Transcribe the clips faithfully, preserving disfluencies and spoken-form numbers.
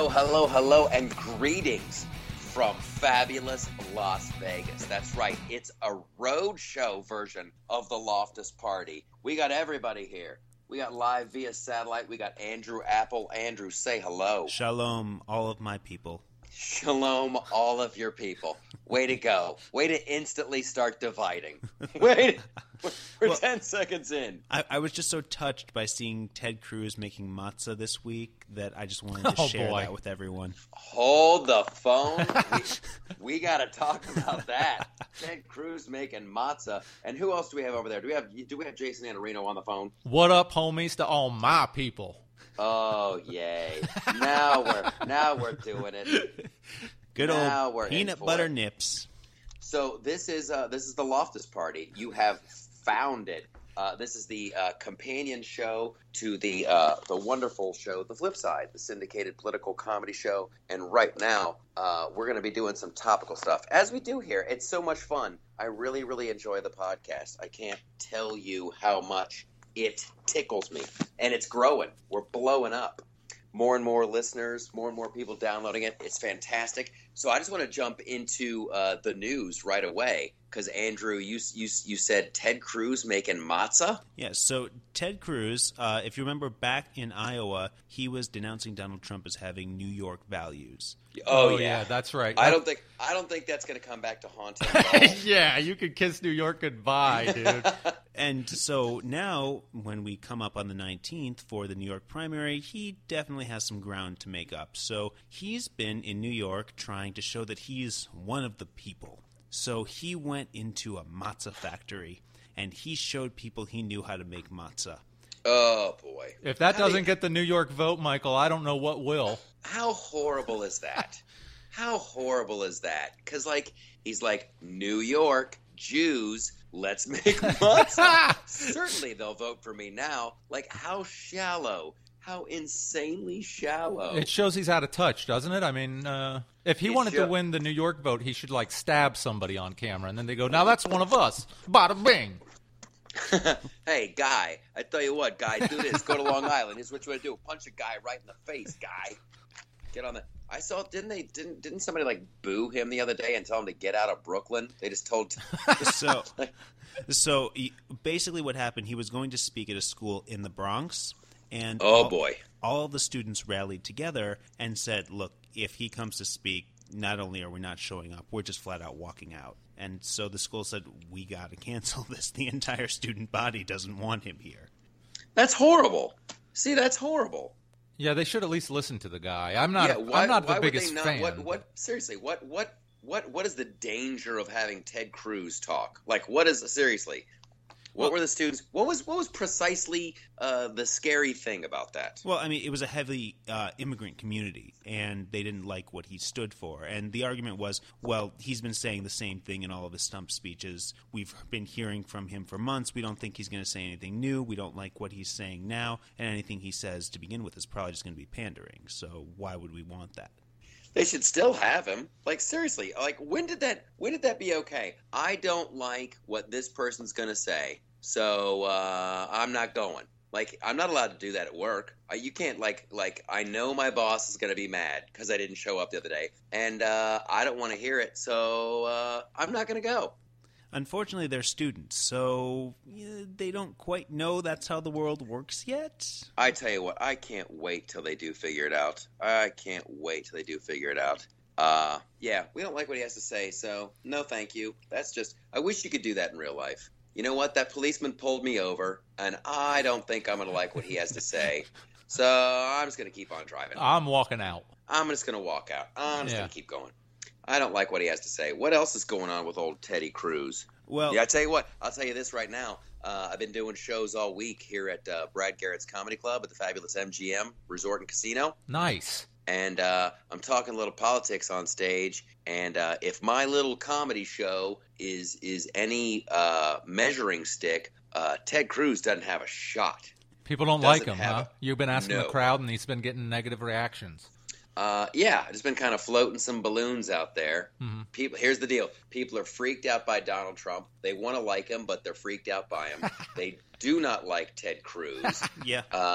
Hello, hello, hello, and greetings from fabulous Las Vegas. That's right, it's a road show version of the Loftus Party. We got everybody here. We got live via satellite. We got Andrew Apple. Andrew, say hello. Shalom, all of my people. Shalom, all of your people. Way to go. Way to instantly start dividing. Wait, we're well, ten seconds in. I, I was just so touched by seeing Ted Cruz making matzah this week that I just wanted to oh, share boy. that with everyone. Hold the phone. we we got to talk about that. Ted Cruz making matzah. And who else do we have over there? Do we have do we have Jason Anarino on the phone? What up, homies, to all my people? Oh, yay. Now we're now we're doing it. Good now old we're peanut butter it. nips. So this is uh, this is the Loftus Party. You have found it. Uh, this is the uh, companion show to the uh, the wonderful show, The Flip Side, the syndicated political comedy show. And right now, uh, we're going to be doing some topical stuff. As we do here, it's so much fun. I really, really enjoy the podcast. I can't tell you how much it tickles me. And it's growing. We're blowing up. More and more listeners, more and more people downloading it. It's fantastic. So I just want to jump into uh, the news right away because, Andrew, you, you you said Ted Cruz making matzah? Yeah, so Ted Cruz, uh, if you remember back in Iowa, he was denouncing Donald Trump as having New York values. Oh, oh yeah. yeah, that's right. I don't think I don't think that's going to come back to haunt him at all. Yeah, you could kiss New York goodbye, dude. And so now, when we come up on the nineteenth for the New York primary, he definitely has some ground to make up. So he's been in New York trying to show that he's one of the people. So he went into a matzah factory, and he showed people he knew how to make matzah. Oh, boy. If that how doesn't you... get the New York vote, Michael, I don't know what will. How horrible is that? How horrible is that? Because, like, he's like, New York, Jews, let's make matzah. Certainly they'll vote for me now. Like, how shallow. How insanely shallow. It shows he's out of touch, doesn't it? I mean, uh, if he It wanted show- to win the New York vote, he should, like, stab somebody on camera, and then they go, now that's one of us. Bada bing. Hey, guy, I tell you what, guy, do this. Go to Long Island. Here's what you want to do. Punch a guy right in the face, guy. Get on the. I saw. Didn't they? Didn't didn't somebody like boo him the other day and tell him to get out of Brooklyn? They just told. so, so he, basically, what happened? He was going to speak at a school in the Bronx, and oh all, boy, all of the students rallied together and said, "Look, if he comes to speak, not only are we not showing up, we're just flat out walking out." And so the school said, "We got to cancel this. The entire student body doesn't want him here." That's horrible. See, that's horrible. Yeah, they should at least listen to the guy. I'm not. Yeah, why, I'm not the why biggest would they not, fan. What? What? Seriously, what? What? What? What is the danger of having Ted Cruz talk? Like, what is seriously? What well, were the students? What was what was precisely uh, the scary thing about that? Well, I mean, it was a heavy uh, immigrant community, and they didn't like what he stood for. And the argument was, well, he's been saying the same thing in all of his stump speeches. We've been hearing from him for months. We don't think he's going to say anything new. We don't like what he's saying now, and anything he says to begin with is probably just going to be pandering. So why would we want that? They should still have him. Like, seriously, like, when did that when did that be okay? I don't like what this person's going to say, so uh, I'm not going. Like, I'm not allowed to do that at work. Uh, you can't, like, like I know my boss is going to be mad because I didn't show up the other day, and uh, I don't want to hear it, so uh, I'm not going to go. Unfortunately, they're students, so yeah, they don't quite know that's how the world works yet. I tell you what, I can't wait till they do figure it out. I can't wait till they do figure it out. Uh, yeah, we don't like what he has to say, so no thank you. That's just, I wish you could do that in real life. You know what? That policeman pulled me over, and I don't think I'm going to like what he has to say. So I'm just going to keep on driving. I'm walking out. I'm just going to walk out. I'm just Yeah. going to keep going. I don't like what he has to say. What else is going on with old Teddy Cruz? Well, Yeah, I tell you what. I'll tell you this right now. Uh, I've been doing shows all week here at uh, Brad Garrett's Comedy Club at the fabulous M G M Resort and Casino. Nice. And uh, I'm talking a little politics on stage. And uh, if my little comedy show is is any uh, measuring stick, uh, Ted Cruz doesn't have a shot. People don't like Doesn't him, have huh? a- You've been asking No. the crowd, and he's been getting negative reactions. Uh, yeah, I've just been kind of floating some balloons out there. Mhm. People, here's the deal: people are freaked out by Donald Trump. They want to like him, but they're freaked out by him. They do not like Ted Cruz. yeah. Uh,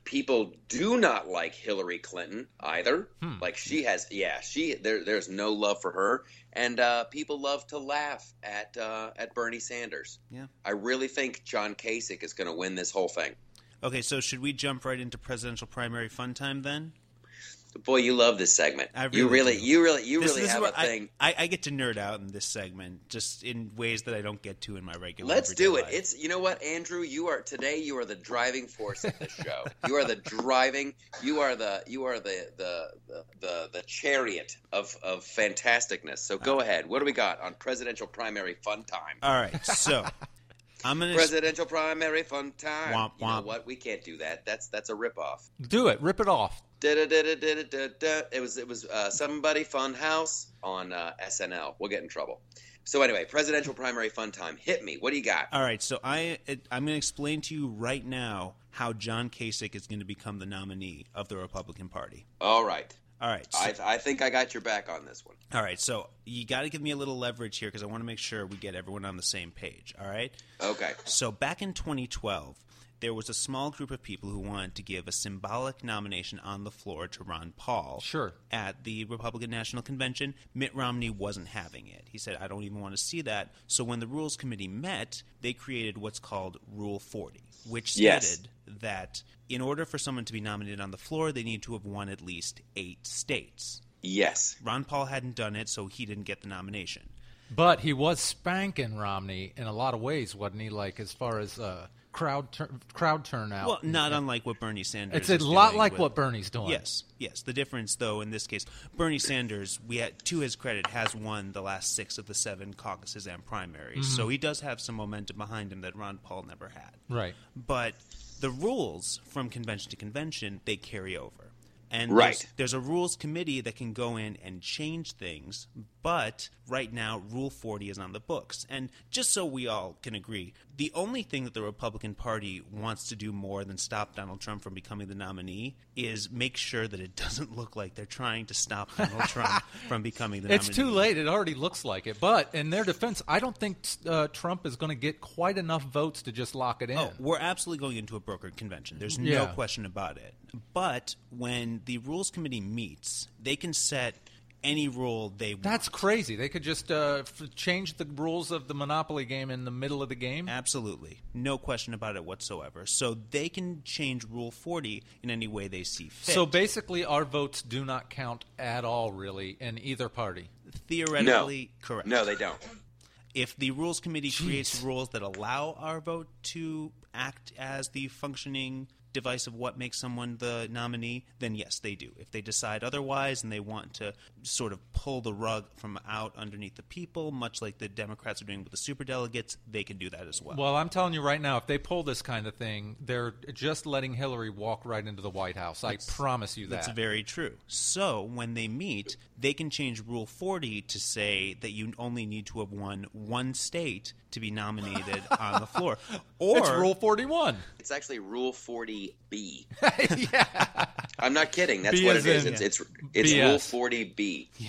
People do not like Hillary Clinton either. Hmm. Like she has, yeah, she there. There's no love for her, and uh, people love to laugh at uh, at Bernie Sanders. Yeah. I really think John Kasich is going to win this whole thing. Okay, so should we jump right into presidential primary fun time then? Boy, you love this segment. I really you really, do. you really, you This- really this is have where a I- thing. I, I get to nerd out in this segment, just in ways that I don't get to in my regular. Let's everyday do it. life. It's you know what, Andrew, you are today. You are the driving force of this show. You are the driving. You are the you are the the the the, the chariot of of fantasticness. So go ahead. What do we got on presidential primary fun time? All right, so I'm gonna. Presidential primary fun time. Womp, You know womp. what? We can't do that. That's that's a ripoff. Do it. Rip it off. Da-da-da-da-da-da-da. It was it was uh, Somebody Fun House on uh, S N L. We'll get in trouble. So anyway, presidential primary fun time. Hit me. What do you got? All right, so I I'm going to explain to you right now how John Kasich is going to become the nominee of the Republican Party. All right. All right, so, I I think I got your back on this one. all right. So you got to give me a little leverage here because I want to make sure we get everyone on the same page. All right. Okay. So back in twenty twelve, there was a small group of people who wanted to give a symbolic nomination on the floor to Ron Paul. Sure. At the Republican National Convention, Mitt Romney wasn't having it. He said, I don't even want to see that. So when the Rules Committee met, they created what's called Rule forty, which stated Yes. that in order for someone to be nominated on the floor, they need to have won at least eight states. Yes. Ron Paul hadn't done it, so he didn't get the nomination. But he was spanking Romney in a lot of ways, wasn't he? Like as far as uh, crowd tur- crowd turnout. Well, not unlike what Bernie Sanders it's is a lot doing like with- what Bernie's doing. Yes, yes. The difference, though, in this case, Bernie Sanders, we had, to his credit, has won the last six of the seven caucuses and primaries. So he does have some momentum behind him that Ron Paul never had. Right. But the rules from convention to convention, they carry over. And Right. there's, there's a rules committee that can go in and change things, but right now Rule forty is on the books. And just so we all can agree, the only thing that the Republican Party wants to do more than stop Donald Trump from becoming the nominee is make sure that it doesn't look like they're trying to stop Donald Trump from becoming the It's nominee. too late. It already looks like it. But in their defense, I don't think uh, Trump is going to get quite enough votes to just lock it in. Oh, we're absolutely going into a brokered convention. There's no Yeah. question about it. But when the Rules Committee meets, they can set any rule they want. That's crazy. They could just uh, f- change the rules of the Monopoly game in the middle of the game. Absolutely. No question about it whatsoever. So they can change Rule forty in any way they see fit. So basically, our votes do not count at all, really, in either party. Theoretically, correct. No, they don't. If the Rules Committee Jeez. creates rules that allow our vote to act as the functioning device of what makes someone the nominee, then yes, they do. If they decide otherwise and they want to sort of pull the rug from out underneath the people, much like the Democrats are doing with the superdelegates, they can do that as well. Well, I'm telling you right now, if they pull this kind of thing, they're just letting Hillary walk right into the White House. I promise you that. That's very true. So when they meet, they can change Rule forty to say that you only need to have won one state to be nominated on the floor. Or It's Rule forty-one. It's actually Rule forty B. Yeah. I'm not kidding. That's B what as it is. in It's it's, it's B S. Rule forty B. yeah.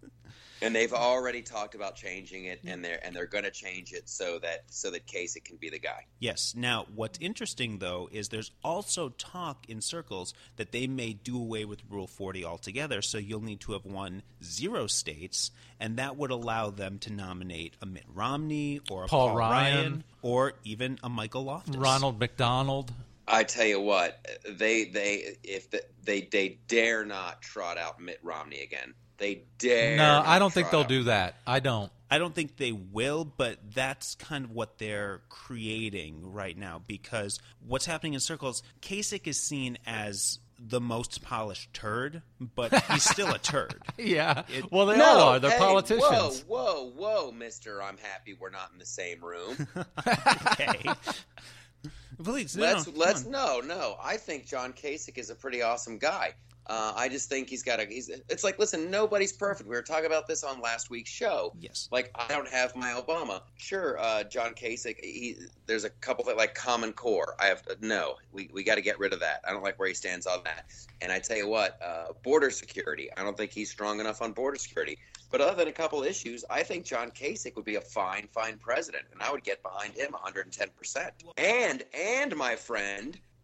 And they've already talked about changing it, and they're and they're going to change it so that so that Kasich can be the guy. Yes. Now, what's interesting, though, is there's also talk in circles that they may do away with Rule forty altogether, so you'll need to have won zero states, and that would allow them to nominate a Mitt Romney or a Paul Paul, Ryan. Ryan or even a Michael Loftus. Ronald McDonald. I tell you what, they they if the, they they dare not trot out Mitt Romney again. They dare. No, not I don't think trot they'll out- do that. I don't. I don't think they will, but that's kind of what they're creating right now because what's happening in circles, Kasich is seen as the most polished turd, but he's still a turd. Yeah. It- well, they No, all are. They're hey, politicians. Whoa, whoa, whoa, Mister I'm happy we're not in the same room. Okay. Please, no, let's no, let's come on. no no. I think John Kasich is a pretty awesome guy. Uh, I just think he's got a. He's. It's like, listen, nobody's perfect. We were talking about this on last week's show. Yes. Like, I don't have my Obama. Sure, uh, John Kasich. He, there's a couple that like Common Core. I have no. We we got to get rid of that. I don't like where he stands on that. And I tell you what, uh, border security. I don't think he's strong enough on border security. But other than a couple issues, I think John Kasich would be a fine, fine president, and I would get behind him one hundred ten percent. And and my friend.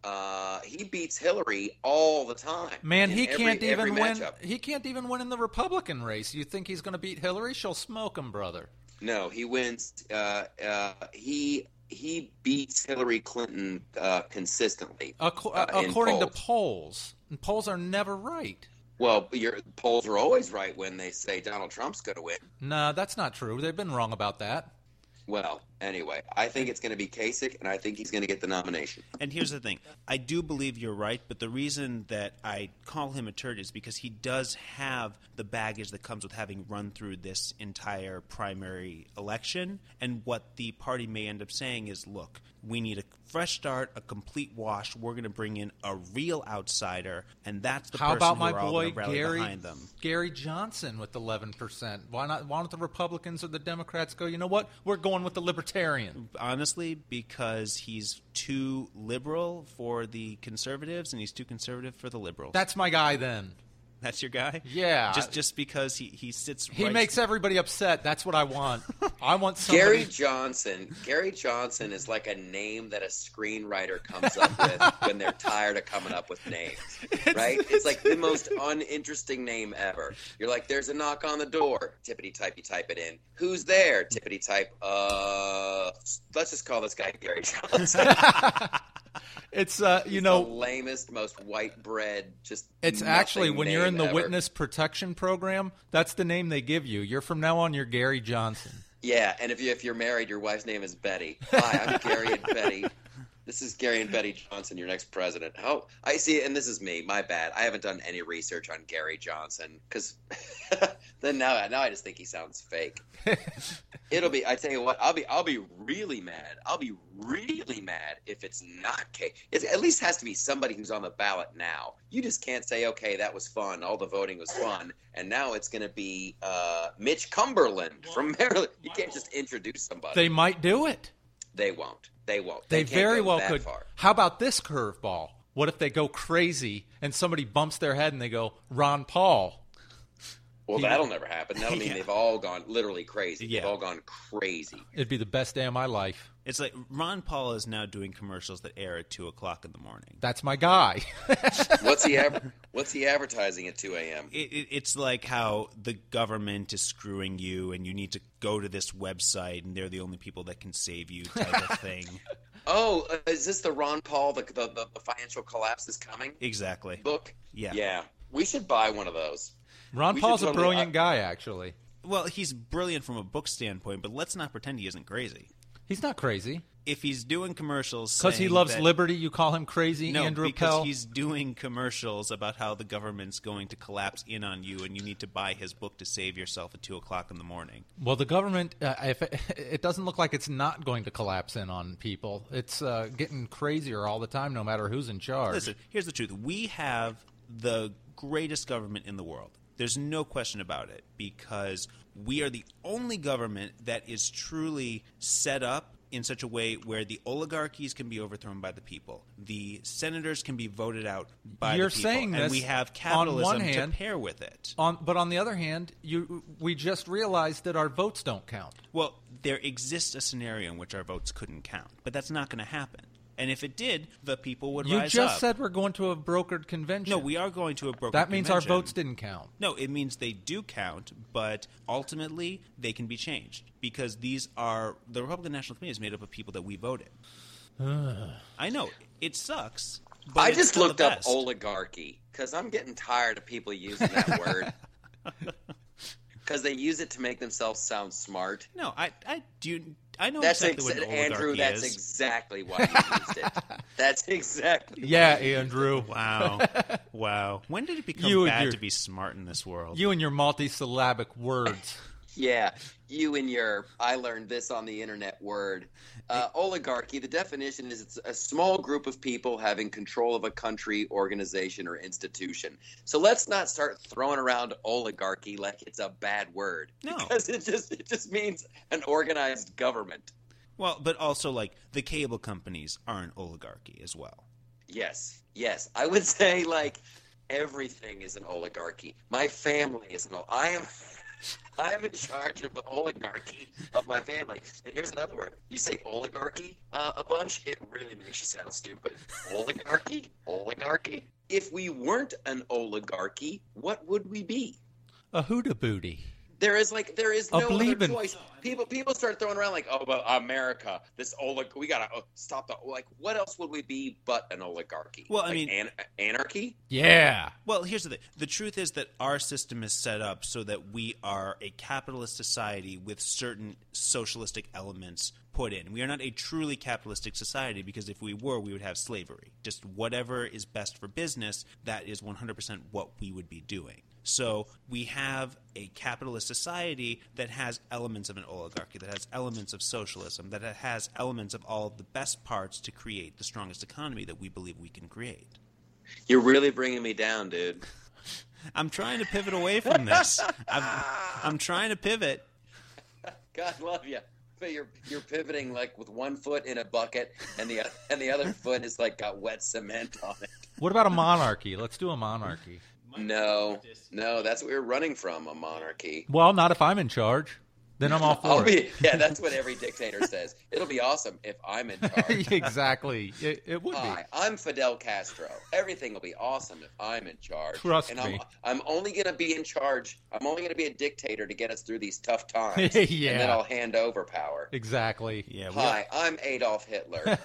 Uh, he beats Hillary all the time. Man, in he every- can't every even win. matchup. He can't even win in the Republican race. You think he's going to beat Hillary? She'll smoke him, brother. No, he wins. Uh, uh, he he beats Hillary Clinton uh, consistently. Ac- uh, in according to polls. polls, and polls are never right. Well, your polls are always right when they say Donald Trump's going to win. No, that's not true. They've been wrong about that. Well, anyway, I think it's going to be Kasich, and I think he's going to get the nomination. And here's the thing. I do believe you're right, but the reason that I call him a turd is because he does have the baggage that comes with having run through this entire primary election. And what the party may end up saying is, look, we need a fresh start, a complete wash. We're going to bring in a real outsider, and that's the How person about who my are all boy going to rally Gary behind them. Gary Johnson with eleven percent? Why not? Why don't the Republicans or the Democrats go? You know what? We're going with the Libertarian. Honestly, because he's too liberal for the conservatives and he's too conservative for the liberals. That's my guy then. That's your guy? Yeah. Just just because he, he sits He right makes everybody upset. That's what I want. I want somebody. Gary Johnson. Gary Johnson is like a name that a screenwriter comes up with when they're tired of coming up with names, right? It's like the most uninteresting name ever. You're like, there's a knock on the door. Tippity type, you type it in. Who's there? Tippity type. Uh, let's just call this guy Gary Johnson. It's uh, you He's know, the lamest, most white bread. Just it's nothing actually when you're in name the ever. witness protection program, that's the name they give you. You're from now on, you're Gary Johnson. Yeah, and if you if you're married, your wife's name is Betty. Hi, I'm Gary and Betty. This is Gary and Betty Johnson, your next president. Oh, I see, and this is me. My bad. I haven't done any research on Gary Johnson because then now, now I just think he sounds fake. It'll be. I tell you what. I'll be. I'll be really mad. I'll be really mad if it's not K. It at least has to be somebody who's on the ballot now. You just can't say, okay, that was fun. All the voting was fun, and now it's going to be uh, Mitch Cumberland from Maryland. You can't just introduce somebody. They might do it. They won't. They won't. They, can't very go well that could. Far. How about this curveball? What if they go crazy and somebody bumps their head and they go Ron Paul? Well, He- that'll never happen. That'll mean Yeah. they've all gone literally crazy. Yeah. They've all gone crazy. It'd be the best day of my life. It's like Ron Paul is now doing commercials that air at two o'clock in the morning. That's my guy. What's he ever? What's he advertising at two a.m.? It, it, it's like how the government is screwing you, and you need to go to this website, and they're the only people that can save you, type of thing. Oh, uh, is this the Ron Paul? The, the the the financial collapse is coming Exactly. book. Yeah. Yeah. We should buy one of those. Ron We Paul's should a totally- brilliant I- guy, actually. Well, he's brilliant from a book standpoint, but let's not pretend he isn't crazy. He's not crazy. If he's doing commercials Because he saying loves that- liberty, you call him crazy, No, Andrew because Pell? he's doing commercials about how the government's going to collapse in on you, and you need to buy his book to save yourself at two o'clock in the morning. Well, the government, uh, if it, it doesn't look like it's not going to collapse in on people. It's uh, getting crazier all the time, no matter who's in charge. Listen, here's the truth. We have the greatest government in the world. There's no question about it, because we are the only government that is truly set up in such a way where the oligarchies can be overthrown by the people. The senators can be voted out by You're the people. saying and this we have on capitalism one hand- to pair with it. On, but on the other hand, you we just realized that our votes don't count. Well, there exists a scenario in which our votes couldn't count, but that's not going to happen. And if it did, the people would You rise just up. said we're going to a brokered convention. No, we are going to a brokered That means convention. our votes didn't count. No, it means they do count, but ultimately they can be changed because these are the Republican National Committee is made up of people that we voted. I know it sucks. But I it's just still the looked up best. oligarchy because I'm getting tired of people using that word. Because they use it to make themselves sound smart. No, I, I do. I know That's exactly ex- what an Andrew. oligarchy That's is. exactly why you used it. That's exactly. Yeah, Andrew. Wow, wow. When did it become You and bad your- to be smart in this world? You and your multisyllabic words. Yeah, you and your I learned this on the internet word. Uh, oligarchy, the definition is it's a small group of people having control of a country, organization, or institution. So let's not start throwing around oligarchy like it's a bad word. No. Because it just it just means an organized government. Well, but also like the cable companies are an oligarchy as well. Yes, yes. I would say like everything is an oligarchy. My family is an ol- I am I'm in charge of the oligarchy of my family. And here's another word. You say oligarchy uh, a bunch, it really makes you sound stupid. Oligarchy? Oligarchy? If we weren't an oligarchy, what would we be? A hooda booty. There is like there is A no other bleebin'. choice. People people start throwing around like, oh, but America, this olig, we gotta oh, stop the like. What else would we be but an oligarchy? Well, I Like mean- an- anarchy. Yeah. Well, here's the thing. The truth is that our system is set up so that we are a capitalist society with certain socialistic elements put in. We are not a truly capitalistic society because if we were, we would have slavery. Just whatever is best for business, that is one hundred percent what we would be doing. So we have a capitalist society that has elements of an oligarchy, that has elements of socialism, that has elements of all of the best parts to create the strongest economy that we believe we can create. You're really bringing me down, dude. I'm trying to pivot away from this. I'm, I'm trying to pivot. God love you. But you're you're pivoting like with one foot in a bucket and the and the other foot is like got wet cement on it. What about a monarchy? Let's do a monarchy. No, no, that's what we're running from, a monarchy. Well, not if I'm in charge. Then I'm all I'll for it. be, yeah, that's what every dictator says. It'll be awesome if I'm in charge. Exactly. It, it would be. Hi, I'm Fidel Castro. Everything will be awesome if I'm in charge. Trust and I'm, me. I'm only going to be in charge. I'm only going to be a dictator to get us through these tough times. Yeah. And then I'll hand over power. Exactly. Yeah, we, Hi, I'm Adolf Hitler.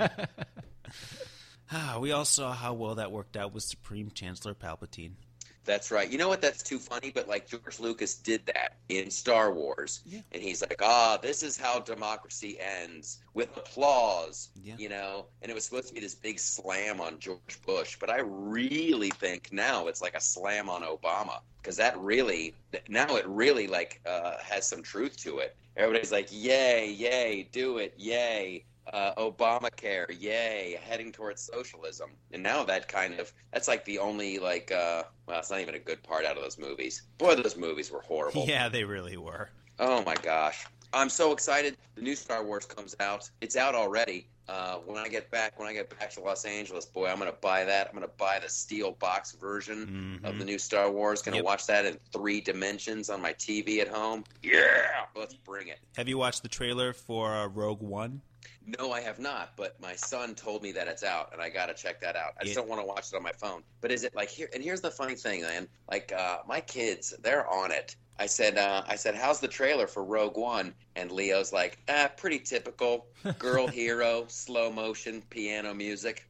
ah, we all saw how well that worked out with Supreme Chancellor Palpatine. That's right. You know what? That's too funny, but like George Lucas did that in Star Wars. Yeah. And he's like, ah, this is how democracy ends, with applause, Yeah. you know? And it was supposed to be this big slam on George Bush. But I really think now it's like a slam on Obama, because that really, now it really like uh, has some truth to it. Everybody's like, yay, yay, do it, yay. Uh, Obamacare, yay, heading towards socialism. And now that kind of, that's like the only, like, uh, well, it's not even a good part out of those movies. Boy, those movies were horrible. Yeah, they really were. Oh, my gosh. I'm so excited. The new Star Wars comes out. It's out already. Uh, when I get back, when I get back to Los Angeles, boy, I'm going to buy that. I'm going to buy the steel box version Mhm. of the new Star Wars. Going to Yep. watch that in three dimensions on my T V at home. Yeah! Let's bring it. Have you watched the trailer for uh, Rogue One? No, I have not, but my son told me that it's out, and I got to check that out. I just It- don't want to watch it on my phone. But is it like here? And here's the funny thing, man. Like uh, my kids, they're on it. I said, uh, I said, how's the trailer for Rogue One? And Leo's like, ah, pretty typical. Girl hero, slow motion, piano music.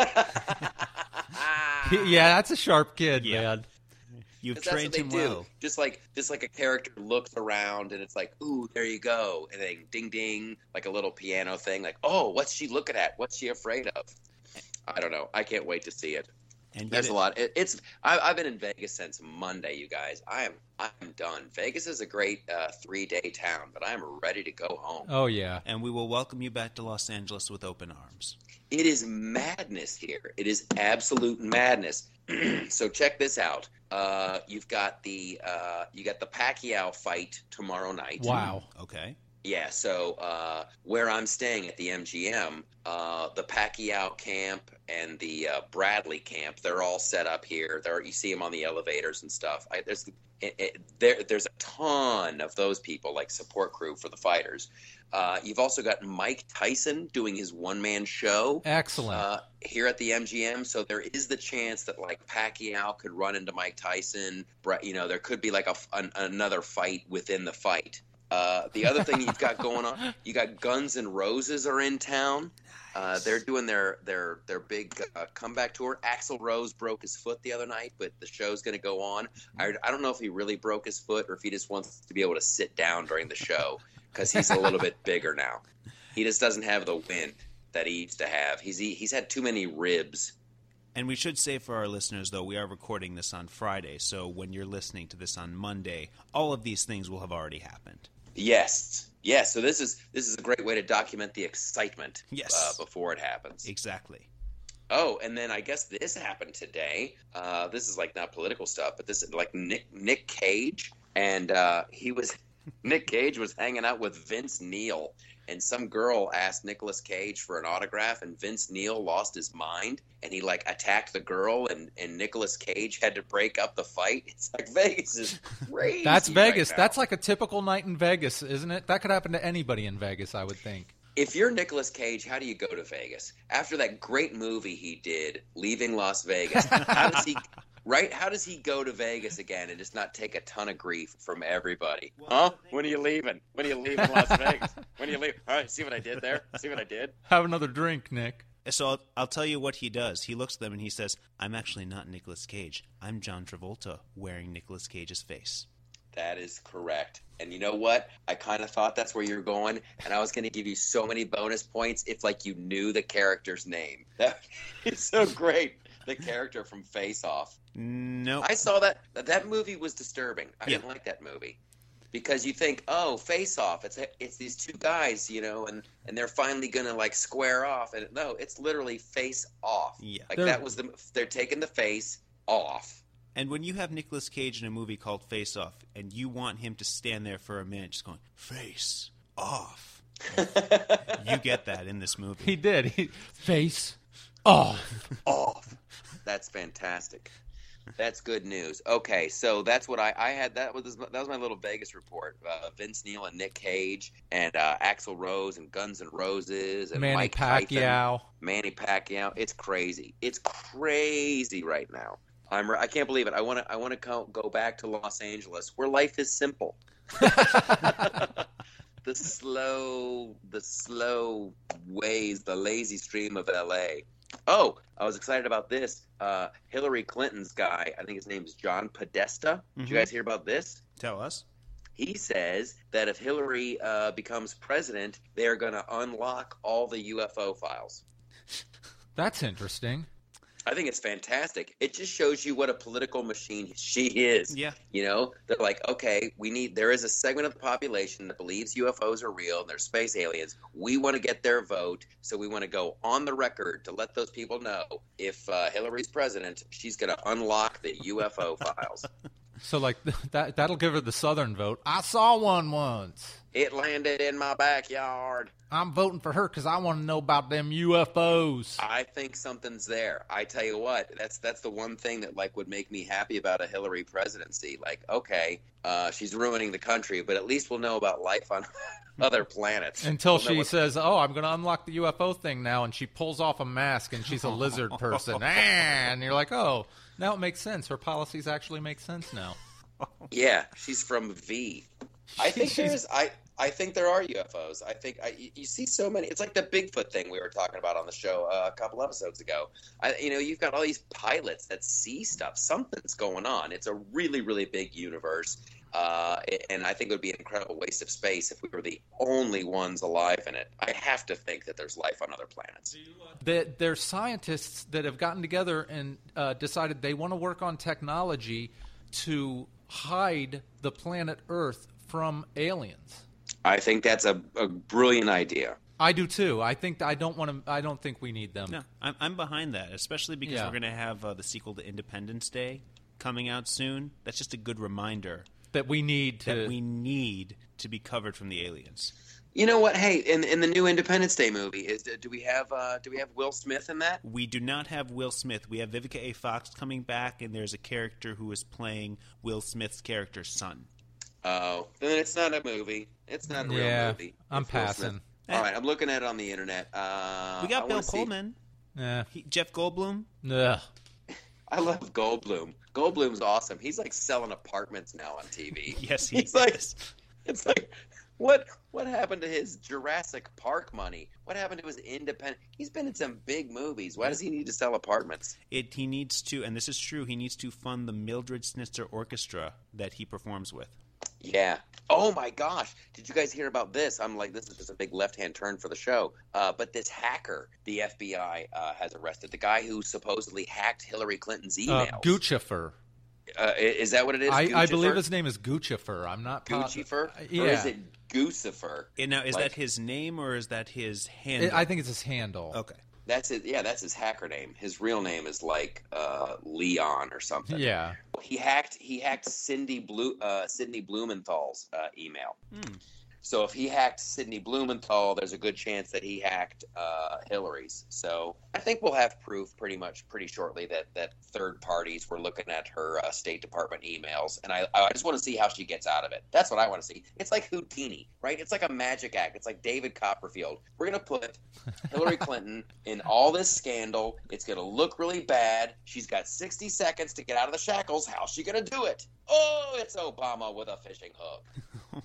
Yeah, that's a sharp kid, Yeah. man. You've 'Cause that's trained what they him do. well. Just like just like a character looks around and it's like, ooh, there you go, and then ding ding, like a little piano thing. Like, oh, what's she looking at? What's she afraid of? I don't know. I can't wait to see it. And There's get a it- lot. It, it's I, I've been in Vegas since Monday, you guys. I am I'm done. Vegas is a great uh, three day town, but I'm ready to go home. Oh, yeah. And we will welcome you back to Los Angeles with open arms. It is madness here. It is absolute madness. So check this out. Uh, you've got the uh, you got the Pacquiao fight tomorrow night. Wow. Okay. Yeah, so uh, where I'm staying at the M G M, uh, the Pacquiao camp and the uh, Bradley camp, they're all set up here. There, you see them on the elevators and stuff. I, there's it, it, there, there's a ton of those people, like support crew for the fighters. Uh, you've also got Mike Tyson doing his one-man show Excellent. uh, here at the M G M. So there is the chance that like Pacquiao could run into Mike Tyson. Bra- You know, there could be like a, an, another fight within the fight. Uh, the other thing you've got going on, you got Guns N' Roses are in town. Uh, they're doing their their their big uh, comeback tour. Axl Rose broke his foot the other night, but the show's going to go on. I, I don't know if he really broke his foot or if he just wants to be able to sit down during the show because he's a little bit bigger now. He just doesn't have the wind that he used to have. He's he, he's had too many ribs. And we should say for our listeners, though, we are recording this on Friday, so when you're listening to this on Monday, all of these things will have already happened. Yes, yes. So this is this is a great way to document the excitement. Yes. uh, before it happens. Exactly. Oh, and then I guess this happened today. Uh, this is like not political stuff, but this is like Nick Nick Cage, and uh, he was Nick Cage was hanging out with Vince Neil, and some girl asked Nicolas Cage for an autograph, and Vince Neil lost his mind, and he like attacked the girl, and, and Nicolas Cage had to break up the fight. It's like Vegas is crazy. That's Vegas. Right now. That's like a typical night in Vegas, isn't it? That could happen to anybody in Vegas, I would think. If you're Nicolas Cage, how do you go to Vegas? After that great movie he did, Leaving Las Vegas, how does he right? How does he go to Vegas again and just not take a ton of grief from everybody? Huh? When are you leaving? When are you leaving Las Vegas? When are you leaving? All right, see what I did there? See what I did? Have another drink, Nick. So I'll, I'll tell you what he does. He looks at them and he says, I'm actually not Nicolas Cage. I'm John Travolta wearing Nicolas Cage's face. That is correct. And you know what? I kind of thought that's where you're going, and I was going to give you so many bonus points if, like, you knew the character's name. That is so great. The character from Face Off. No. I saw that. That movie was disturbing. I Yeah. didn't like that movie. Because you think, oh, Face Off, it's it's these two guys, you know, and, and they're finally going to, like, square off. And no, it's literally Face Off. Yeah. Like, They're- that was the, they're taking the face off. And when you have Nicolas Cage in a movie called Face Off, and you want him to stand there for a minute just going, face off, you get that in this movie. He did. He, face off. Off. That's fantastic. That's good news. Okay, so that's what I, I had. That was that was my little Vegas report. Uh, Vince Neil and Nick Cage and uh, Axl Rose and Guns N' Roses and Manny Mike Pacquiao. Tyson, Manny Pacquiao. It's crazy. It's crazy right now. I'm. I can't believe it. I want to. I want to go, go back to Los Angeles, where life is simple. the slow, the slow ways, the lazy stream of L A. Oh, I was excited about this. Uh, Hillary Clinton's guy, I think his name is John Podesta. Did you Mhm. guys hear about this? Tell us. He says that if Hillary uh, becomes president, they're going to unlock all the U F O files. That's interesting. I think it's fantastic. It just shows you what a political machine she is. Yeah. You know, they're like, okay, we need, there is a segment of the population that believes U F Os are real and they're space aliens. We want to get their vote. So we want to go on the record to let those people know if uh, Hillary's president, she's going to unlock the U F O files. So, like, that, that'll give her the Southern vote. I saw one once. It landed in my backyard. I'm voting for her because I want to know about them U F Os. I think something's there. I tell you what, that's that's the one thing that like would make me happy about a Hillary presidency. Like, okay, uh, she's ruining the country, but at least we'll know about life on other planets. Until We'll know she what- says, oh, I'm going to unlock the U F O thing now, and she pulls off a mask, and she's a lizard person. And you're like, oh, now it makes sense. Her policies actually make sense now. Yeah, she's from V. I think She's- there's I I think there are U F Os. I think I, you- you see so many. It's like the Bigfoot thing we were talking about on the show uh, a couple episodes ago. I, you know, you've got all these pilots that see stuff. Something's going on. It's a really, really big universe, uh, and I think it would be an incredible waste of space if we were the only ones alive in it. I have to think that there's life on other planets. That there's scientists that have gotten together and uh, decided they want to work on technology to hide the planet Earth from aliens. I think that's a, a brilliant idea. I do too. I think I don't want to. I don't think we need them. No, I'm, I'm behind that, especially because Yeah. we're going to have uh, the sequel to Independence Day coming out soon. That's just a good reminder That we need to. that we need to be covered from the aliens. You know what? Hey, in in the new Independence Day movie, is do we have uh, do we have Will Smith in that? We do not have Will Smith. We have Vivica A. Fox coming back, and there's a character who is playing Will Smith's character's son. Oh, then it's not a movie. It's not a real Yeah, movie. I'm It's Will passing. Smith. All right, I'm looking at it on the internet. Uh, we got I Bill wanna see- Pullman, Yeah. he, Jeff Goldblum. Ugh. I love Goldblum. Goldblum's awesome. He's like selling apartments now on T V. Yes, he He's like, is. it's like, what what happened to his Jurassic Park money? What happened to his independent? He's been in some big movies. Why does he need to sell apartments? It, he needs to, and this is true, he needs to fund the Mildred Snitzer Orchestra that he performs with. Yeah. Oh my gosh. Did you guys hear about this? I'm like, this is just a big left-hand turn for the show. Uh, but this hacker, the F B I uh, has arrested the guy who supposedly hacked Hillary Clinton's Uh, emails. Guccifer. Uh, is that what it is? I, I Guccifer? believe his name is Guccifer. I'm not po- Guccifer? Yeah. Or is it Goosifer? And now, is Like- that his name or is that his handle? I think it's his handle. Okay. That's it. Yeah, that's his hacker name. His real name is like uh, Leon or something. Yeah. He hacked. He hacked Cindy Blue, uh, Sydney Blumenthal's uh, email. Hmm. So if he hacked Sidney Blumenthal, there's a good chance that he hacked uh, Hillary's. So I think we'll have proof pretty much pretty shortly that, that third parties were looking at her uh, State Department emails. And I, I just want to see how she gets out of it. That's what I want to see. It's like Houdini, right? It's like a magic act. It's like David Copperfield. We're going to put Hillary Clinton in all this scandal. It's going to look really bad. She's got sixty seconds to get out of the shackles. How's she going to do it? Oh, it's Obama with a fishing hook.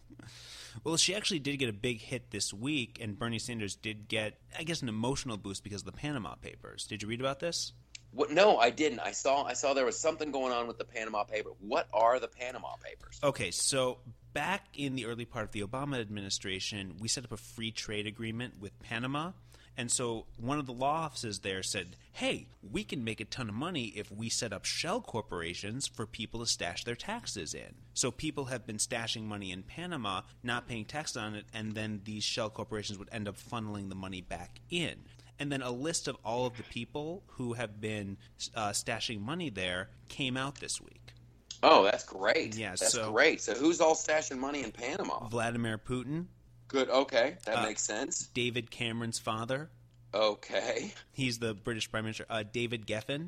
Well, she actually did get a big hit this week, and Bernie Sanders did get, I guess, an emotional boost because of the Panama Papers. Did you read about this? What, no, I didn't. I saw I saw there was something going on with the Panama Papers. What are the Panama Papers? Okay, so back in the early part of the Obama administration, we set up a free trade agreement with Panama. And so one of the law offices there said, hey, we can make a ton of money if we set up shell corporations for people to stash their taxes in. So people have been stashing money in Panama, not paying tax on it, and then these shell corporations would end up funneling the money back in. And then a list of all of the people who have been uh, stashing money there came out this week. Oh, that's great. Yeah, that's so, great. So who's all stashing money in Panama? Vladimir Putin. Good. Okay, that uh, makes sense. David Cameron's father. Okay. He's the British Prime Minister. Uh, David Geffen.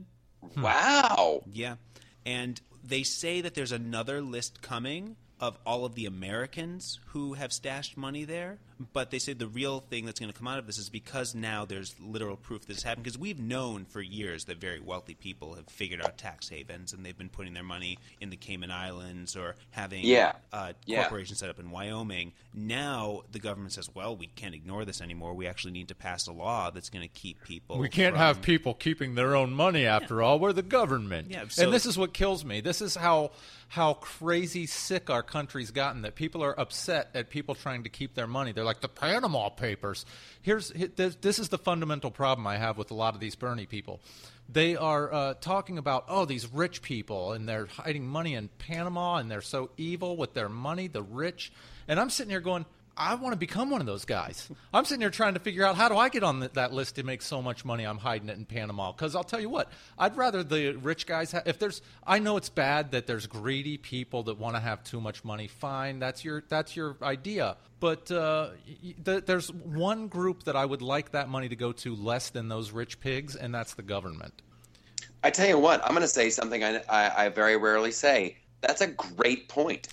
Wow. Yeah. And they say that there's another list coming of all of the Americans who have stashed money there. But they say the real thing that's going to come out of this is because now there's literal proof this happened. Because we've known for years that very wealthy people have figured out tax havens and they've been putting their money in the Cayman Islands or having yeah. uh, yeah. corporations set up in Wyoming. Now the government says, well, we can't ignore this anymore. We actually need to pass a law that's going to keep people We can't from... have people keeping their own money after yeah. all. We're the government. Yeah, so... And this is what kills me. This is how how crazy sick our country's gotten, that people are upset at people trying to keep their money. They're like, the Panama Papers. Here's this is the fundamental problem I have with a lot of these Bernie people. They are uh, talking about, oh, these rich people, and they're hiding money in Panama, and they're so evil with their money, the rich. And I'm sitting here going, I want to become one of those guys. I'm sitting here trying to figure out, how do I get on the, that list to make so much money I'm hiding it in Panama? Because I'll tell you what, I'd rather the rich guys have, if there's, I know it's bad that there's greedy people that want to have too much money. Fine, that's your that's your idea. But uh, th- there's one group that I would like that money to go to less than those rich pigs, and that's the government. I tell you what, I'm going to say something I, I, I very rarely say. That's a great point.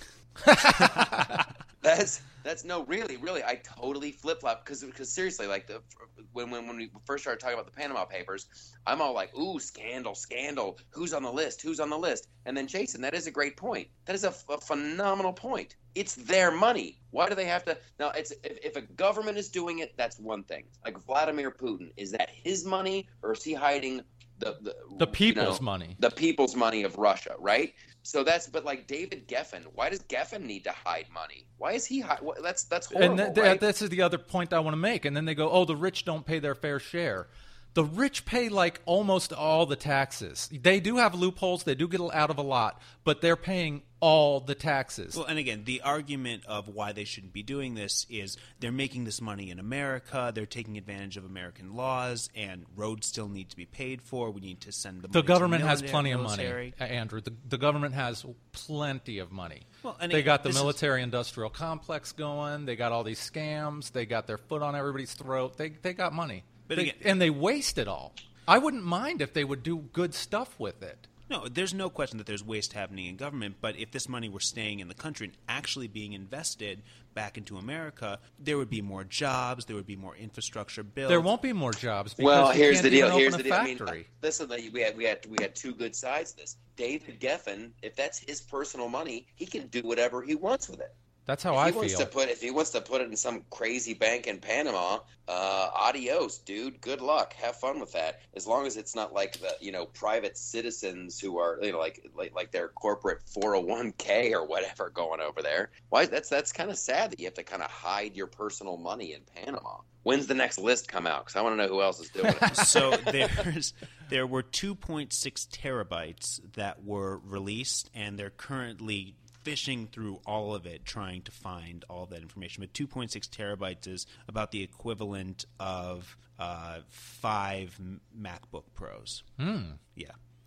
That's that's no, really, really. I totally flip flop because because seriously, like the when when when we first started talking about the Panama Papers, I'm all like, ooh, scandal, scandal. Who's on the list? Who's on the list? And then Jason, that is a great point. That is a, a phenomenal point. It's their money. Why do they have to? Now, it's if, if a government is doing it, that's one thing. Like Vladimir Putin, is that his money or is he hiding the the, the people's you know, money? The people's money of Russia, right? So that's, but like David Geffen, why does Geffen need to hide money? Why is he hide? That's that's horrible. And th- right? this is the other point I want to make. And then they go, oh, the rich don't pay their fair share. The rich pay like almost all the taxes. They do have loopholes. They do get out of a lot, but they're paying all the taxes. Well, and again, the argument of why they shouldn't be doing this is they're making this money in America. They're taking advantage of American laws, and roads still need to be paid for. We need to send them. The government to has military, plenty military. of money, Andrew. The, the government has plenty of money. Well, and they it, got the this military-industrial complex going. They got all these scams. They got their foot on everybody's throat. They they got money, but they, again, and they waste it all. I wouldn't mind if they would do good stuff with it. No, there's no question that there's waste happening in government, but if this money were staying in the country and actually being invested back into America, there would be more jobs, there would be more infrastructure built. There won't be more jobs because well, you here's can't the deal. even Here's open the a deal. I mean, factory. listen, we had we had we had two good sides to this. David Geffen, if that's his personal money, he can do whatever he wants with it. That's how if I he wants feel. To put, if he wants to put it in some crazy bank in Panama, uh, adios, dude. Good luck. Have fun with that. As long as it's not like the you know private citizens who are you know like like, like their corporate four oh one k or whatever going over there. Why? That's that's kind of sad that you have to kind of hide your personal money in Panama. When's the next list come out? Because I want to know who else is doing it. So there's there were two point six terabytes that were released, and they're currently fishing through all of it, trying to find all of that information. But two point six terabytes is about the equivalent of uh, five MacBook Pros. Mm. Yeah.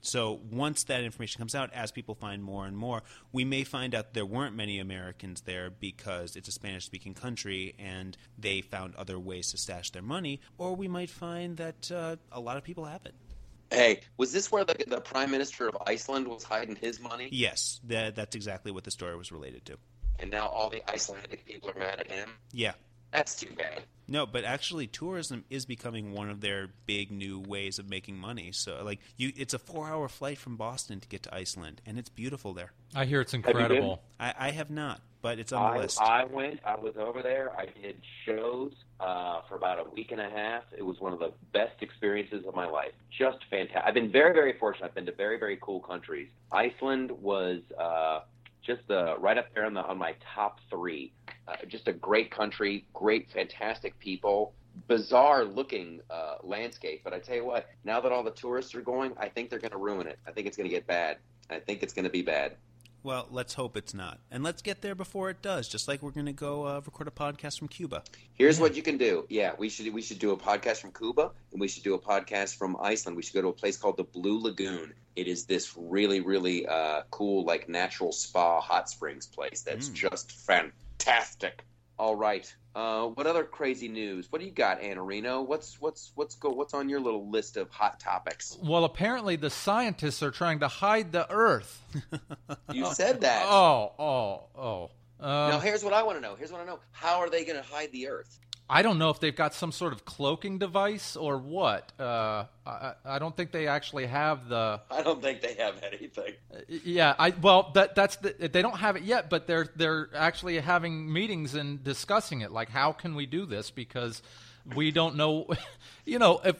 So once that information comes out, as people find more and more, we may find out there weren't many Americans there because it's a Spanish-speaking country and they found other ways to stash their money, or we might find that uh, a lot of people have it. Hey, was this where the, the Prime Minister of Iceland was hiding his money? Yes, that, that's exactly what the story was related to. And now all the Icelandic people are mad at him? Yeah. That's too bad. No, but actually tourism is becoming one of their big new ways of making money. So, like, you, it's a four-hour flight from Boston to get to Iceland, and it's beautiful there. I hear it's incredible. I, I have not, but it's on I, the list. I went. I was over there. I did shows uh, for about a week and a half. It was one of the best experiences of my life. Just fantastic. I've been very, very fortunate. I've been to very, very cool countries. Iceland was uh, just uh, right up there on, the, on my top three. Uh, just a great country, great, fantastic people, bizarre-looking uh, landscape. But I tell you what, now that all the tourists are going, I think they're going to ruin it. I think it's going to get bad. I think it's going to be bad. Well, let's hope it's not. And let's get there before it does, just like we're going to go uh, record a podcast from Cuba. Here's what you can do. Yeah, we should we should do a podcast from Cuba, and we should do a podcast from Iceland. We should go to a place called the Blue Lagoon. It is this really, really uh, cool, like, natural spa hot springs place that's mm. just fantastic. All right. Uh, what other crazy news? What do you got, Anna Reno? What's what's what's go what's on your little list of hot topics? Well, apparently the scientists are trying to hide the Earth. You said that. Oh, oh, oh. Um, now, here's what I want to know. Here's what I know. How are they going to hide the Earth? I don't know if they've got some sort of cloaking device or what. Uh, I, I don't think they actually have the. I don't think they have anything. Uh, yeah, I well that that's the, they don't have it yet, but they're they're actually having meetings and discussing it. Like, how can we do this? Because we don't know. You know, if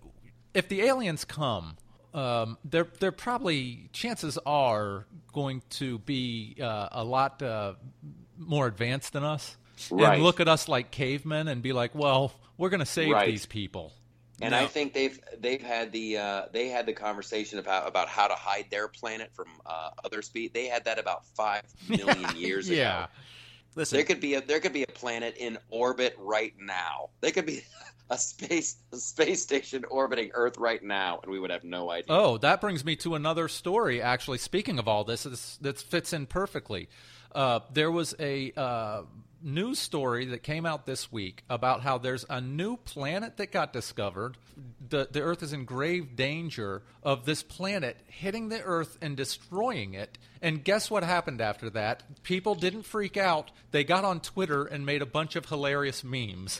if the aliens come, um, they're they're probably chances are going to be uh, a lot uh, more advanced than us. Right. And look at us like cavemen and be like, well, we're going to save right. these people. And no. I think they've they've had the uh, they had the conversation about about how to hide their planet from uh, other species. They had that about five million years yeah. ago. Listen, there could be a there could be a planet in orbit right now. There could be a space a space station orbiting Earth right now, and we would have no idea. Oh, that brings me to another story. Actually, speaking of all this, this, this fits in perfectly. Uh, there was a uh, news story that came out this week about how there's a new planet that got discovered. The, the Earth is in grave danger of this planet hitting the Earth and destroying it. And guess what happened after that? People didn't freak out. They got on Twitter and made a bunch of hilarious memes.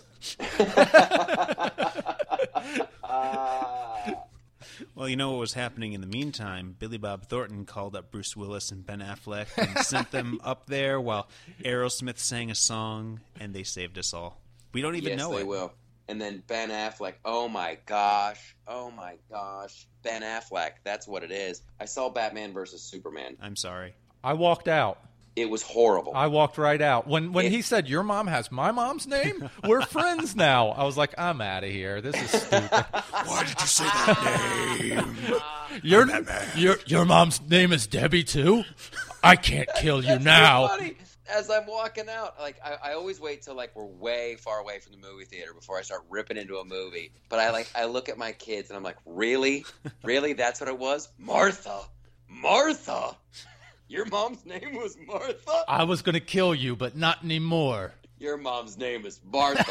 uh, Well, you know what was happening in the meantime? Billy Bob Thornton called up Bruce Willis and Ben Affleck and sent them up there while Aerosmith sang a song, and they saved us all. We don't even yes, know they it. will. And then Ben Affleck. Oh my gosh! Oh my gosh! Ben Affleck. That's what it is. I saw Batman versus Superman. I'm sorry. I walked out. It was horrible. I walked right out. When when It- he said, your mom has my mom's name? We're friends now. I was like, I'm out of here. This is stupid. Why did you say that name? Your, your, your mom's name is Debbie, too? I can't kill you That's now. so funny. As I'm walking out, like I, I always wait till like we're way far away from the movie theater before I start ripping into a movie. But I like I look at my kids and I'm like, really, really, that's what it was, Martha, Martha. Your mom's name was Martha? I was going to kill you, but not anymore. Your mom's name is Martha.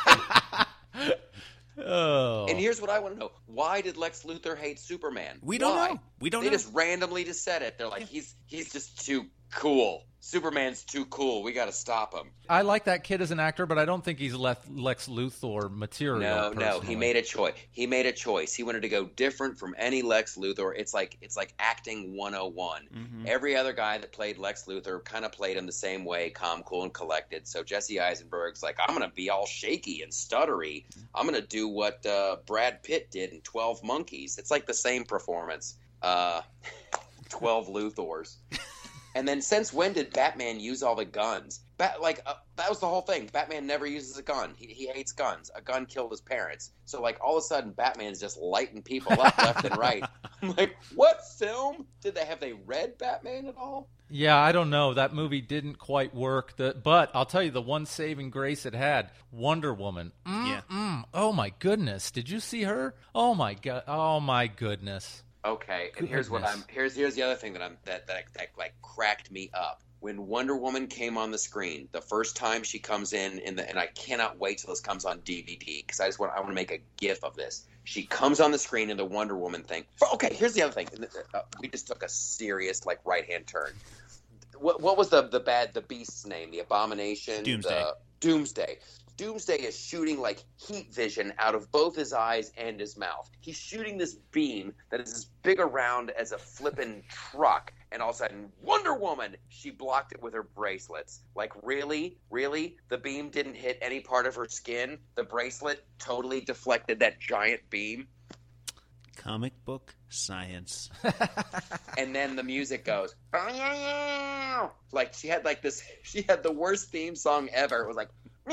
Oh. And here's what I want to know. Why did Lex Luthor hate Superman? We don't Why? know. We don't they know. just randomly just said it. They're like, he's he's just too cool. Superman's too cool. We got to stop him. I like that kid as an actor, but I don't think he's Lex, Lex Luthor material. No, no, he personally. made a choice. He made a choice. He wanted to go different from any Lex Luthor. It's like it's like acting one oh one. Mhm. Every other guy that played Lex Luthor kind of played him the same way, calm, cool, and collected. So Jesse Eisenberg's like, I'm going to be all shaky and stuttery. I'm going to do what uh, Brad Pitt did in twelve Monkeys. It's like the same performance. Uh, twelve Luthors. And then since when did Batman use all the guns? Bat, like, uh, that was the whole thing. Batman never uses a gun. He, he hates guns. A gun killed his parents. So, like, all of a sudden, Batman's just lighting people up left and right. I'm like, what film? Did they have they read Batman at all? Yeah, I don't know. That movie didn't quite work. The, but I'll tell you, the one saving grace it had, Wonder Woman. Mm, Yeah. mm. Oh, my goodness. Did you see her? Oh, my God. Oh, my goodness. Okay, and here's what Goodness. I'm here's here's the other thing that I'm that that, that like cracked me up. When Wonder Woman came on the screen, the first time she comes in in the and I cannot wait till this comes on D V D because I just want I want to make a GIF of this. She comes on the screen in the Wonder Woman thing. Okay, here's the other thing. Uh, we just took a serious like right hand turn. What what was the the bad the beast's name? The Abomination. Doomsday. The, Doomsday. Doomsday is shooting like heat vision out of both his eyes and his mouth. He's shooting this beam that is as big around as a flippin' truck, and all of a sudden, Wonder Woman! She blocked it with her bracelets. Like, really? Really? The beam didn't hit any part of her skin? The bracelet totally deflected that giant beam? Comic book science. And then the music goes, like, she had like this, she had the worst theme song ever. It was like,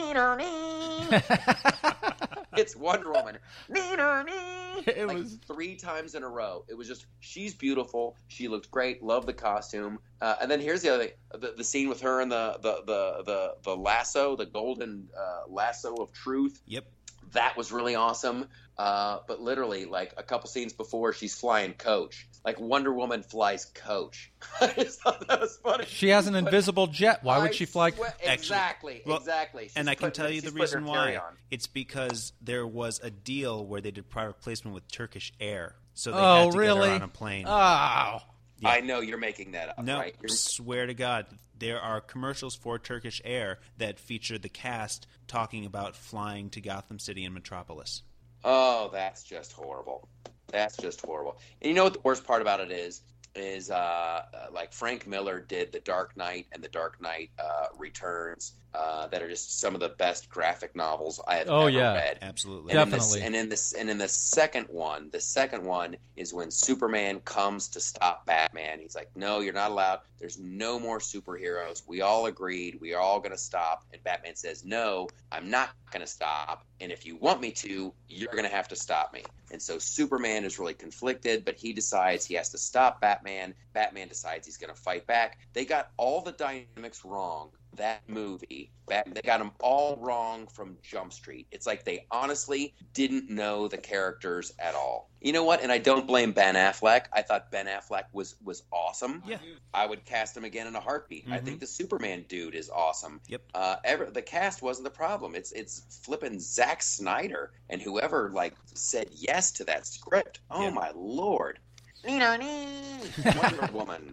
it's Wonder Woman. It like was three times in a row. It was just, she's beautiful. She looked great. Love the costume. Uh, and then here's the other thing: the, the scene with her and the the the the, the lasso, the golden uh, lasso of truth. Yep. That was really awesome. Uh, but literally, like a couple scenes before, she's flying Coach. Like Wonder Woman flies Coach. I just thought that was funny. she has an But invisible jet. Why would I she fly? swear- Actually, exactly, well, exactly. She's and I can putting- tell you she's the putting her reason why. carry-on. It's because there was a deal where they did product placement with Turkish Air, so they Oh, had to really? get her on a plane. Oh, Yeah. I know you're making that up, No, right? You're, swear to God, there are commercials for Turkish Air that feature the cast talking about flying to Gotham City and Metropolis. oh, that's just horrible. That's just horrible. And you know what the worst part about it is? Is uh, uh, like Frank Miller did The Dark Knight and The Dark Knight uh, Returns, uh, that are just some of the best graphic novels I have Oh, ever yeah. read. Absolutely. And in this- Definitely. and in this, and in the second one, the second one is when Superman comes to stop Batman. He's like, "No, you're not allowed. There's no more superheroes. We all agreed. We are all going to stop." And Batman says, "No, I'm not going to stop. And if you want me to, you're going to have to stop me." And so Superman is really conflicted, but he decides he has to stop Batman. Batman decides he's going to fight back. They got all the dynamics wrong. That movie, Bat- they got them all wrong from Jump Street. It's like they honestly didn't know the characters at all. You know what? And I don't blame Ben Affleck. I thought Ben Affleck was was awesome. Yeah. I would cast him again in a heartbeat. I Mhm. think the Superman dude is awesome. Yep. Uh, ever, the cast wasn't the problem. It's it's flipping Zack Snyder and whoever like said yes to that script. Oh Yeah. my lord! Wonder Woman.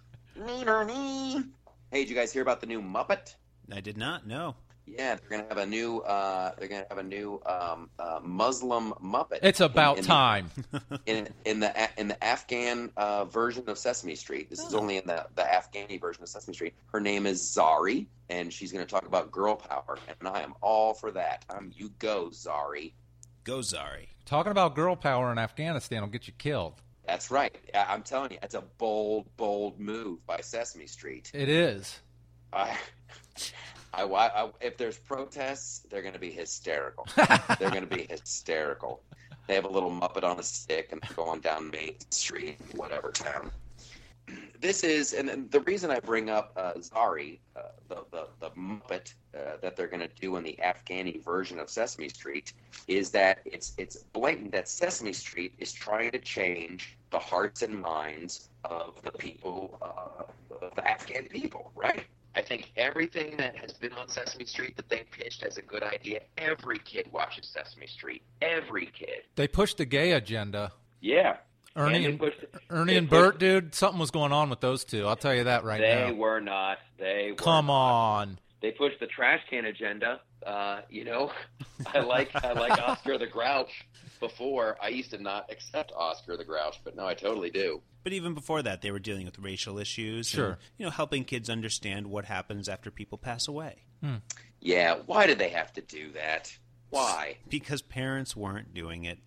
Hey, did you guys hear about the new Muppet? I did not know. Yeah, they're gonna have a new. Uh, they're gonna have a new um, uh, Muslim Muppet. it's about in, in time. The, in in the in the Afghan uh, version of Sesame Street. This is Oh. only in the the Afghani version of Sesame Street. Her name is Zari, and she's gonna talk about girl power, and I am all for that. Um, you go, Zari. Go Zari. Talking about girl power in Afghanistan will get you killed. That's right. I- I'm telling you, it's a bold, bold move by Sesame Street. It is. I, I, I, if there's protests, they're going to be hysterical. They're going to be hysterical. They have a little Muppet on a stick and they're going down Main Street, whatever town. This is, and, and the reason I bring up uh, Zari, uh, the, the, the Muppet uh, that they're going to do in the Afghani version of Sesame Street, is that it's it's blatant that Sesame Street is trying to change the hearts and minds of the people, uh, of the Afghan people, right? I think everything that has been on Sesame Street that they pitched as a good idea, every kid watches Sesame Street. Every kid. They pushed the gay agenda. Yeah. Ernie And and, they pushed- Ernie they and pushed- Bert, dude, something was going on with those two. I'll tell you that right They now. were not. They were Come not. on. They pushed the trash can agenda. Uh, you know, I like I like Oscar the Grouch. Before, I used to not accept Oscar the Grouch, but now I totally do. But even before that, they were dealing with racial issues. Sure. And, you know, helping kids understand what happens after people pass away. Yeah, why did they have to do that? Why? Because parents weren't doing it.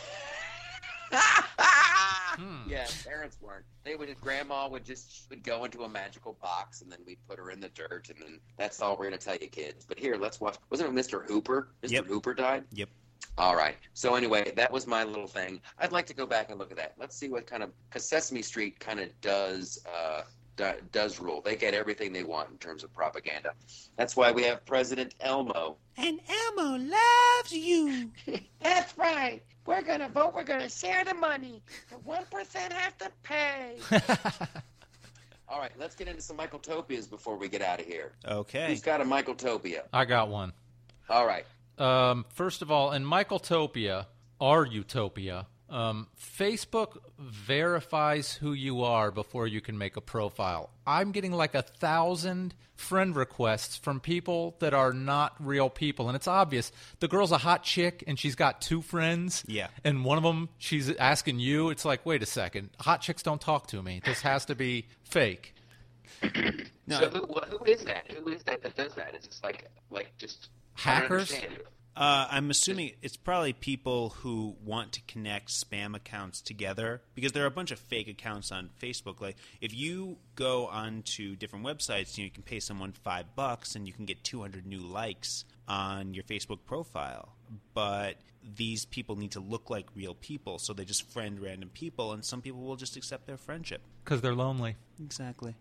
Yeah, parents weren't. They would. Grandma would just she would go into a magical box, and then we'd put her in the dirt, and then that's all we're gonna tell you, kids. But here, let's watch. Wasn't it Mister Hooper? Mister Yep. Hooper died. Yep. All right. So anyway, that was my little thing. I'd like to go back and look at that. Let's see what kind of because Sesame Street kind of does uh, do, does rule. They get everything they want in terms of propaganda. That's why we have President Elmo. And Elmo loves you. That's right. We're going to vote. We're going to share the money. The one percent have to pay. All right, let's get into some Michaeltopias before we get out of here. Okay. Who's got a Michaeltopia? I got one. All right. Um, first of all, in Michaeltopia, our utopia, um, Facebook verifies who you are before you can make a profile. I'm getting like a thousand friend requests from people that are not real people, and it's obvious. The girl's a hot chick, and she's got two friends. Yeah. And one of them, she's asking you. It's like, wait a second. Hot chicks don't talk to me. This has to be fake. No, so who, who is that? Who is that that does that? Is this like, like just Hackers? I don't understand. Uh, I'm assuming it's probably people who want to connect spam accounts together, because there are a bunch of fake accounts on Facebook. Like, if you go onto different websites, you know, you can pay someone five bucks and you can get two hundred new likes on your Facebook profile. But these people need to look like real people, so they just friend random people, and some people will just accept their friendship. Because they're lonely. Exactly.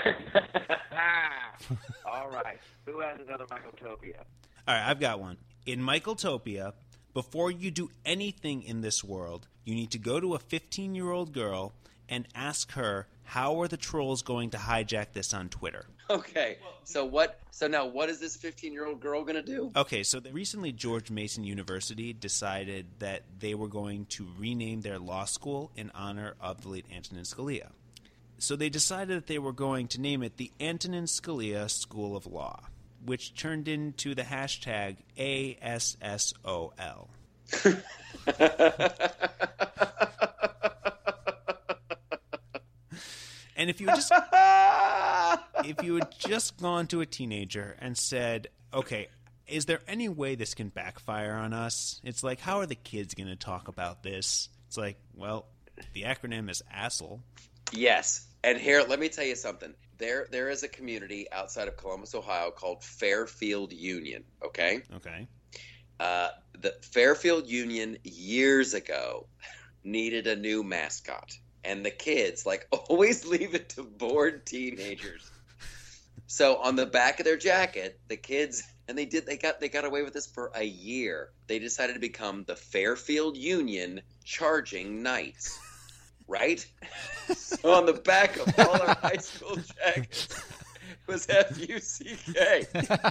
All right. Who has another Michaeltopia? All right, I've got one. In Michaeltopia, before you do anything in this world, you need to go to a fifteen-year-old girl and ask her, how are the trolls going to hijack this on Twitter? Okay. So what? So now, what is this fifteen-year-old girl going to do? Okay, so the, recently George Mason University decided that they were going to rename their law school in honor of the late Antonin Scalia. So they decided that they were going to name it the Antonin Scalia School of Law, which turned into the hashtag A S S O L. And if you had just if you had just gone to a teenager and said, okay, is there any way this can backfire on us? It's like, how are the kids going to talk about this? It's like, well, the acronym is A S S L. Yes. And here, let me tell you something. There, there is a community outside of Columbus, Ohio called Fairfield Union, okay? Okay. Uh, the Fairfield Union years ago needed a new mascot. And the kids, like, always leave it to bored teenagers. So on the back of their jacket, the kids, and they did, they got, they got away with this for a year. They decided to become the Fairfield Union Charging Knights. Right? So on the back of all our high school jackets was F U C K.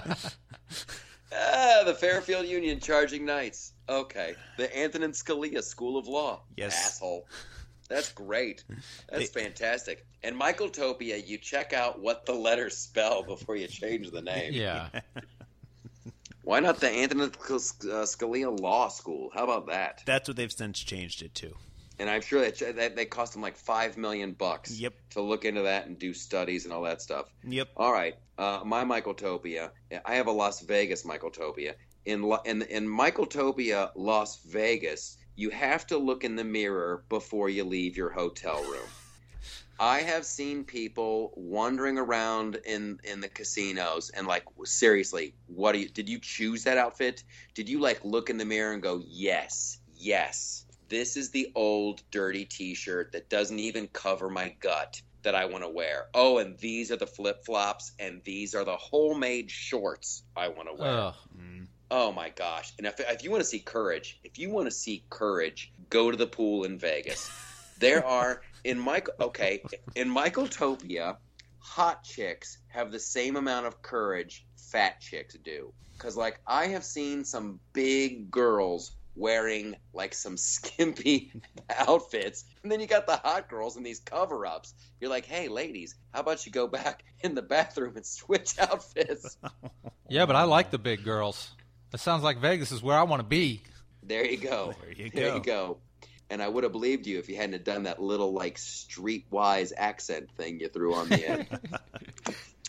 Ah, the Fairfield Union Charging Knights. Okay. The Antonin Scalia School of Law. Yes. Asshole. That's great. That's They- fantastic. And Michaeltopia, you check out what the letters spell before you change the name. Yeah. Why not the Antonin Scalia Law School? How about that? That's what they've since changed it to. And I'm sure that that they cost them like five million bucks. Yep. To look into that and do studies and all that stuff. Yep. All right, uh, my Michaeltopia. I have a Las Vegas Michaeltopia. In Lo- in in Michaeltopia, Las Vegas, you have to look in the mirror before you leave your hotel room. I have seen people wandering around in, in the casinos and like, seriously, what do you did you choose that outfit? Did you like look in the mirror and go, yes, yes. This is the old dirty T-shirt that doesn't even cover my gut that I want to wear. Oh, and these are the flip-flops, and these are the homemade shorts I want to wear. Ugh. Oh, my gosh. And if, if you want to see courage, if you want to see courage, go to the pool in Vegas. There are, in Michael, okay, in Michaeltopia, hot chicks have the same amount of courage fat chicks do. Because, like, I have seen some big girls wearing like some skimpy outfits, and then you got the hot girls in these cover-ups. You're like, hey ladies, how about you go back in the bathroom and switch outfits? Yeah, but I like the big girls. It sounds like Vegas is where I want to be. There you go. There you There go. you go. And I would have believed you if you hadn't done that little like streetwise accent thing you threw on the end.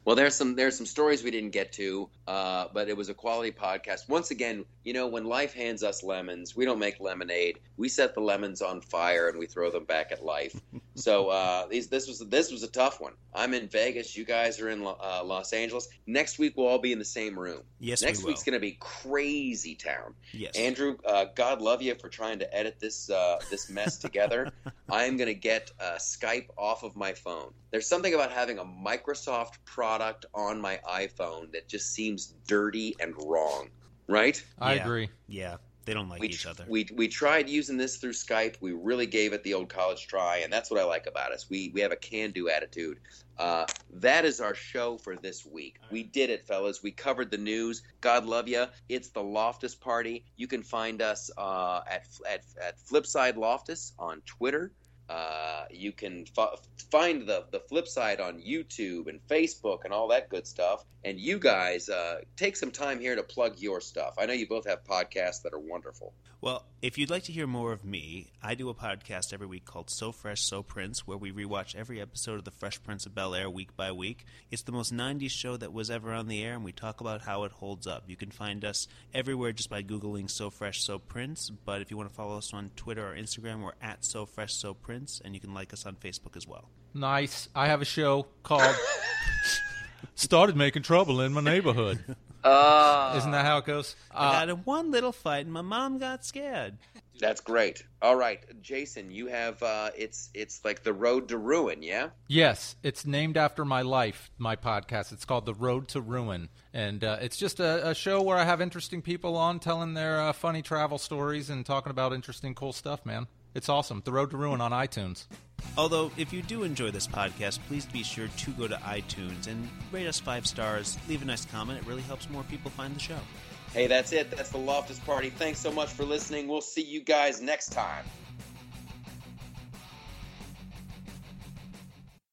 Well, there's some there's some stories we didn't get to, uh, but it was a quality podcast. Once again, you know, when life hands us lemons, we don't make lemonade. We set the lemons on fire and we throw them back at life. So uh, these this was this was a tough one. I'm in Vegas. You guys are in uh, Los Angeles. Next week we'll all be in the same room. Yes, Next we will. week's going to be crazy town. Yes. Andrew, uh, God love you for trying to edit this uh, this mess together. I'm going to get uh, Skype off of my phone. There's something about having a Microsoft product on my iPhone that just seems dirty and wrong, right? I Yeah. agree. Yeah, they don't like We, each other. we we tried using this through Skype. We really gave it the old college try, and that's what I like about us. We we have a can-do attitude. Uh, that is our show for this week. We did it, fellas. We covered the news. God love you. It's the Loftus Party. You can find us uh, at, at at Flipside Loftus on Twitter. Uh, you can f- find the the flip side on YouTube and Facebook and all that good stuff. And you guys uh, take some time here to plug your stuff. I know you both have podcasts that are wonderful. Well, if you'd like to hear more of me, I do a podcast every week called So Fresh, So Prince, where we rewatch every episode of The Fresh Prince of Bel-Air week by week. It's the most nineties show that was ever on the air, and we talk about how it holds up. You can find us everywhere just by Googling So Fresh, So Prince, but if you want to follow us on Twitter or Instagram, we're at So Fresh, So Prince, and you can like us on Facebook as well. Nice. I have a show called Started Making Trouble in My Neighborhood. Uh, Isn't that how it goes? I Uh, got in one little fight, and my mom got scared. That's great. All right, Jason, you have uh, it's it's like the Road to Ruin, yeah? Yes, it's named after my life, my podcast. It's called The Road to Ruin. And uh, it's just a, a show where I have interesting people on telling their uh, funny travel stories and talking about interesting, cool stuff, man. It's awesome. The Road to Ruin on iTunes. Although, if you do enjoy this podcast, please be sure to go to iTunes and rate us five stars. Leave a nice comment. It really helps more people find the show. Hey, that's it. That's the Loftus Party. Thanks so much for listening. We'll see you guys next time.